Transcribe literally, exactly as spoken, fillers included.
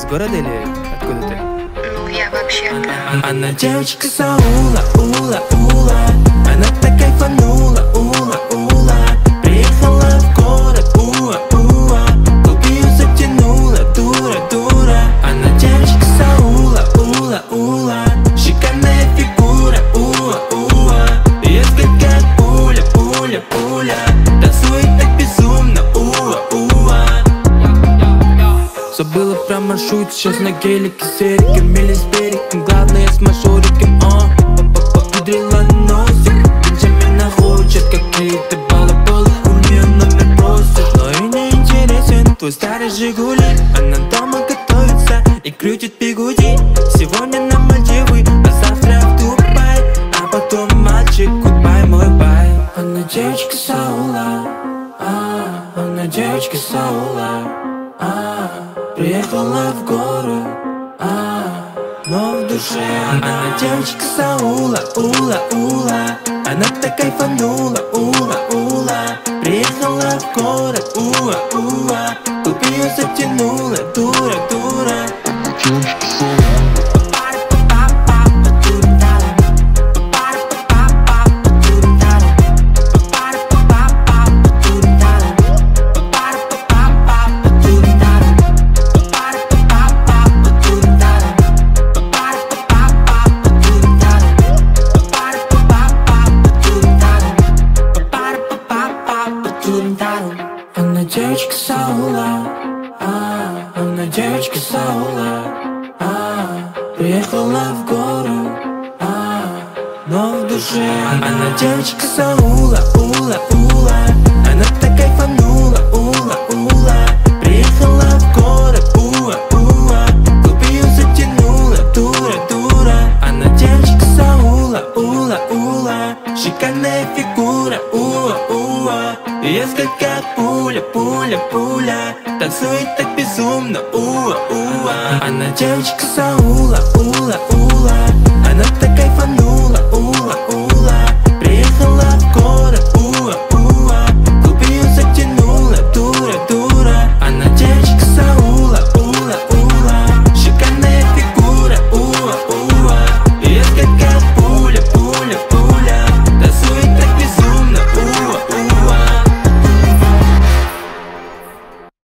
города или откуда ты? Ну, я вообще да. Она девочка с аула, ула, ула. Она так кайфанула, ула, ула. Приехала в город, уа, уа. Клуб ее затянула, дура, дура. Она девочка с аула, ула, ула. Шикарная фигура, уа, уа. Резко как пуля, пуля, пуля. Танцует так безумно, уа, уа. Забыла про маршрут, сейчас на гелике с Эриком или с берегом. Главное с мажориком, а попудрила носик. Бенджамина хочет какие-то балаболы. У нее номер просит, но и не интересен твой старый Жигули. Она дома готовится и крутит бигуди. Сегодня на Мальдивы, а завтра в Дубай. А потом мальчик, гудбай, мой бай. Она девочка с аула, а, она девочка с аула, а, приехала в гору, а, но в душе она девочка с аула, ула, ула. Она так кайфанула, ула, ула. Приехала в город, уа, уа. Клуб ее затянула, дура, дура. Она девочка с аула, а, она девочка с аула, а, приехала в гору, а, но в душе она девочка с аула, ула, ула. Она так кайфанула, ула, ула. Приехала в город, уа, уа. Клуб ее затянула, дура, дура. Она девочка с аула, ула, ула. Шикарная фигура, уа, уа. Резко как пуля, пуля, пуля. Танцует так безумно, уа, уа. Она девочка с аула,